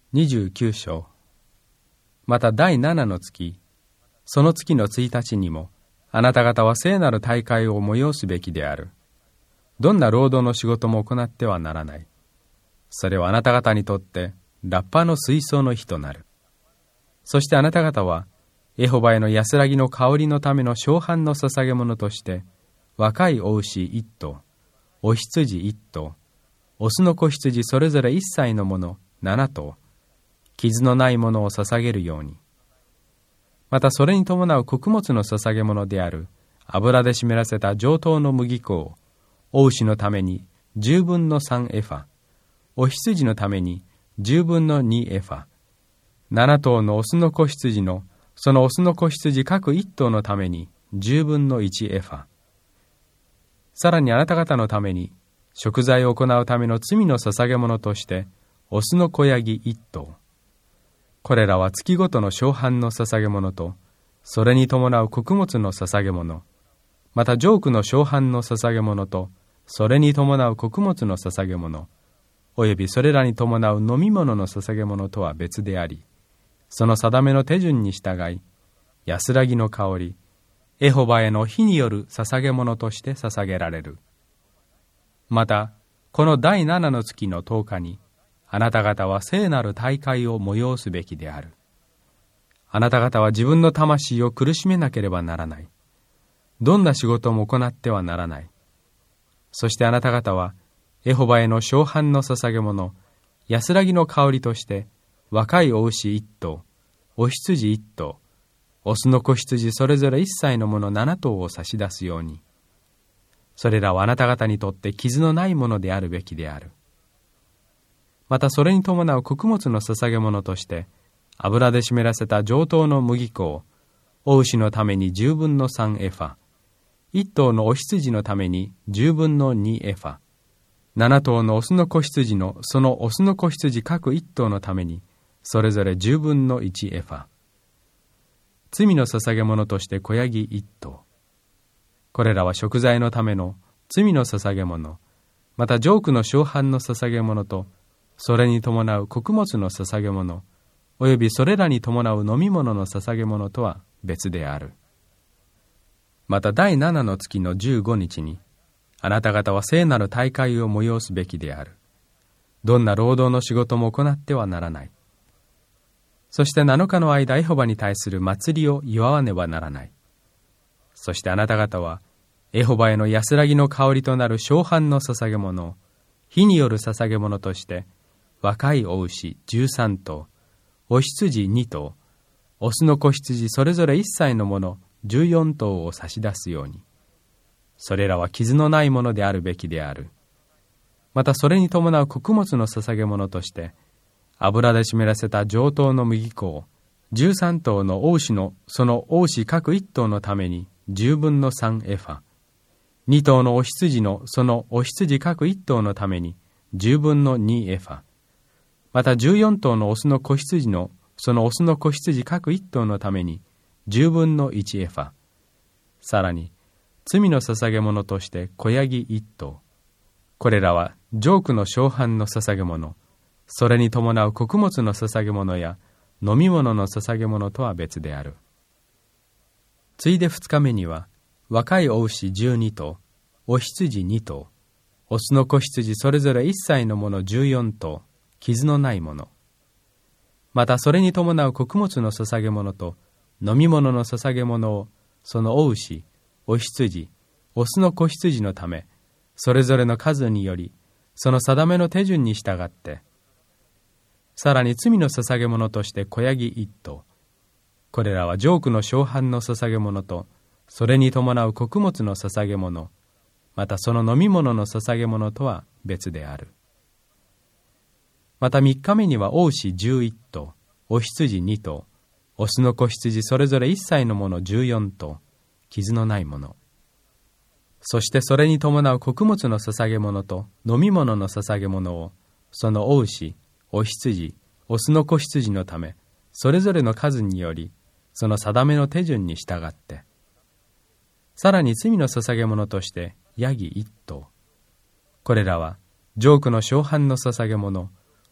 29章。また第7の月、その月の1日にも、あなた方は聖なる大会を催すべきである。どんな労働の仕事も行ってはならない。それはあなた方にとってラッパの水槽の日となる。そしてあなた方は、エホバへの安らぎの香りのための小飯の捧げ物として、若いお牛1頭、お羊1頭、オスの子羊それぞれ1歳のもの7頭、傷のないものを捧げるように。またそれに伴う穀物の捧げ物である油で湿らせた上等の麦粉を、お牛のために10分の3エファ、お羊のために10分の2エファ、7頭のオスの子羊のそのオスの子羊各1頭のために10分の1エファ。さらにあなた方のために食材を行うための罪の捧げ物としてオスの子ヤギ1頭。これらは月ごとの小飯の捧げ物と、それに伴う穀物の捧げ物、またジョークの小飯の捧げ物と、それに伴う穀物の捧げ物、およびそれらに伴う飲み物の捧げ物とは別であり、その定めの手順に従い、安らぎの香り、エホバへの火による捧げ物として捧げられる。また、この第7の月の10日に、あなた方は聖なる大会を催すべきである。あなた方は自分の魂を苦しめなければならない。どんな仕事も行ってはならない。そしてあなた方は、エホバへの小飯の捧げ物、安らぎの香りとして、若いお牛1頭、お羊1頭、オスの子羊それぞれ1歳のもの7頭を差し出すように。それらはあなた方にとって傷のないものであるべきである。またそれに伴う穀物の捧げ物として、油で湿らせた上等の麦粉を、お牛のために10分の3エファ、1頭のお羊のために10分の2エファ、7頭のオスの子羊のそのオスの子羊各1頭のために、それぞれ10分の1エファ。罪の捧げ物として子ヤギ1頭。これらは食材のための罪の捧げ物、またジョークの小飯の捧げ物と、それに伴う穀物の捧げ物、およびそれらに伴う飲み物の捧げ物とは別である。また第7の月の15日に、あなた方は聖なる大会を催すべきである。どんな労働の仕事も行ってはならない。そして7日の間エホバに対する祭りを祝わねばならない。そしてあなた方は、エホバへの安らぎの香りとなる小飯の捧げ物を、火による捧げ物として、若いお牛13頭、お羊2頭、オスの子羊それぞれ1歳のもの14頭を差し出すように。それらは傷のないものであるべきである。またそれに伴う穀物の捧げ物として、油で湿らせた上等の麦粉を、13頭のお牛のそのお牛各1頭のために10分の3エファ、2頭のお羊のそのお羊各1頭のために10分の2エファ、また14頭のオスの子羊のそのオスの子羊各1頭のために10分の1エファ、さらに罪の捧げ物として子ヤギ1頭。これらはジョークの小飯の捧げ物、それに伴う穀物の捧げ物や飲み物の捧げ物とは別である。ついで2日目には、若いお牛12頭、お羊2頭、オスの子羊それぞれ1歳のもの14頭、傷のないもの。またそれに伴う穀物の捧げ物と飲み物の捧げ物を、そのお牛、お羊、オスの子羊のため、それぞれの数により、その定めの手順に従って、さらに罪の捧げ物として子ヤギ1頭。これらはジョークの小飯の捧げ物と、それに伴う穀物の捧げ物、またその飲み物の捧げ物とは別である。また3日目にはお牛11頭、お羊2頭、オスの子羊それぞれ1歳のもの14頭、傷のないもの。そしてそれに伴う穀物の捧げ物と飲み物の捧げ物を、そのお牛、お羊、オスの子羊のため、それぞれの数により、その定めの手順に従って、さらに罪の捧げ物としてヤギ1頭。これらはジョークの小飯の捧げ物、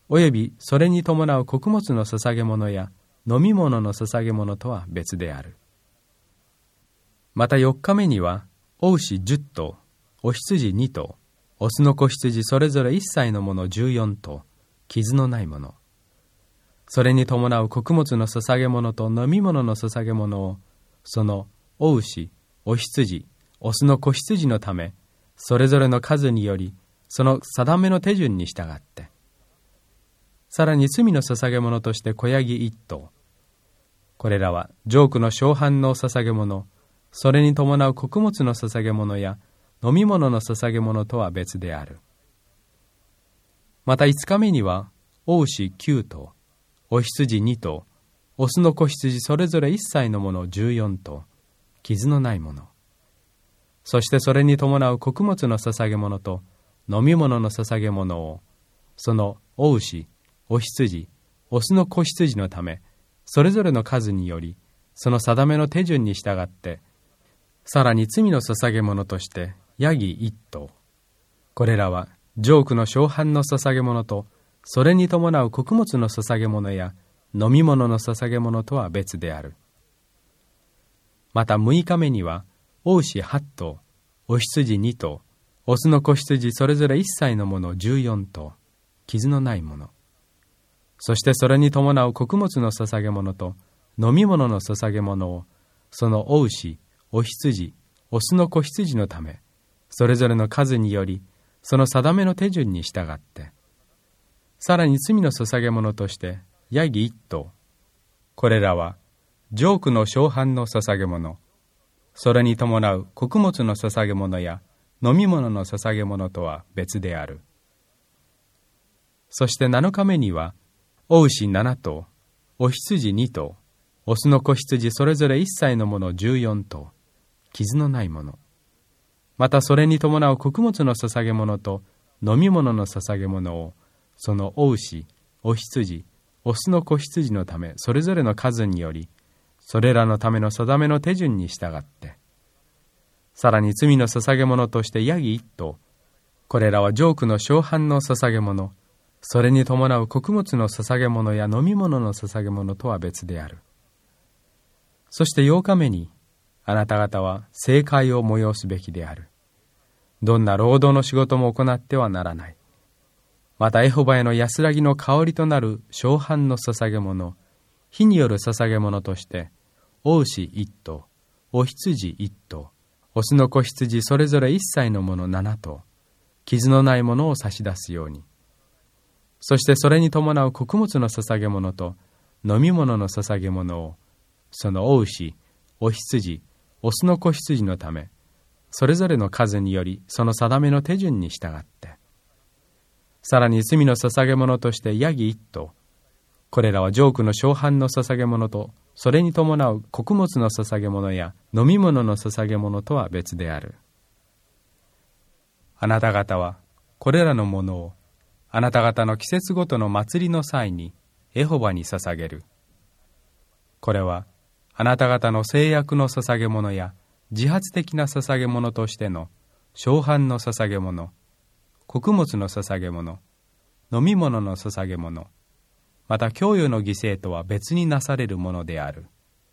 およびそれに伴う穀物の捧げ物や飲み物の捧げ物とは別である。また4日目には、お牛10頭、お羊2頭、オスの子羊それぞれ1歳のもの14頭、傷のないもの。それに伴う穀物の捧げ物と飲み物の捧げ物を、そのお牛、お羊、オスの子羊のため、それぞれの数により、その定めの手順に従って。さらに罪の捧げ物として子ヤギ1頭。これらはジョークの小飯の捧げ物、それに伴う穀物の捧げ物や飲み物の捧げ物とは別である。また5日目には、お牛9頭、お羊2頭、オスの子羊それぞれ1歳のもの14頭、傷のないもの。そしてそれに伴う穀物の捧げ物と飲み物の捧げ物を、そのお牛、お羊、オスの子羊のため、それぞれの数により、その定めの手順に従って、さらに罪の捧げ物として、ヤギ1頭。これらは、ジョークの小飯の捧げ物と、それに伴う穀物の捧げ物や、飲み物の捧げ物とは別である。また6日目には、お牛8頭、お羊2頭、オスの子羊それぞれ1歳のもの14頭、傷のないもの。そしてそれに伴う穀物の捧げ物と飲み物の捧げ物を、そのお牛、お羊、オスの子羊のため、それぞれの数により、その定めの手順に従って、さらに罪の捧げ物として、ヤギ1頭。これらは、ジョークの小飯の捧げ物、それに伴う穀物の捧げ物や飲み物の捧げ物とは別である。そして7日目には、お牛7頭、お羊2頭、オスの子羊それぞれ1歳のもの14頭、傷のないもの。またそれに伴う穀物の捧げ物と飲み物の捧げ物を、そのお牛、お羊、オスの子羊のためそれぞれの数により、それらのための定めの手順に従って、さらに罪の捧げ物としてヤギ1頭、これらはジョークの小飯の捧げ物、それに伴う穀物の捧げ物や飲み物の捧げ物とは別である。そして8日目に、あなた方は正会を催すべきである。どんな労働の仕事も行ってはならない。またエホバへの安らぎの香りとなる小飯の捧げ物、火による捧げ物として、お牛1頭、お羊1頭、オスの子羊それぞれ1歳のもの7頭、傷のないものを差し出すように。そしてそれに伴う穀物の捧げ物と飲み物の捧げ物を、そのお牛、お羊、オスの子羊のため、それぞれの数によりその定めの手順に従って、さらに罪の捧げ物としてヤギ1頭、これらはジョークの小飯の捧げ物と、それに伴う穀物の捧げ物や飲み物の捧げ物とは別である。あなた方はこれらのものを、あなた方の季節ごとの祭りの際にエホバに捧げる。これはあなた方の制約の捧げ物や自発的な捧げ物としての小飯の捧げ物、穀物の捧げ物、飲み物の捧げ物、また供与の犠牲とは別になされるものである。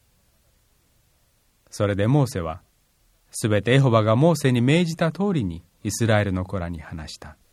それでモーセは、すべてエホバがモーセに命じた通りにイスラエルの子らに話した。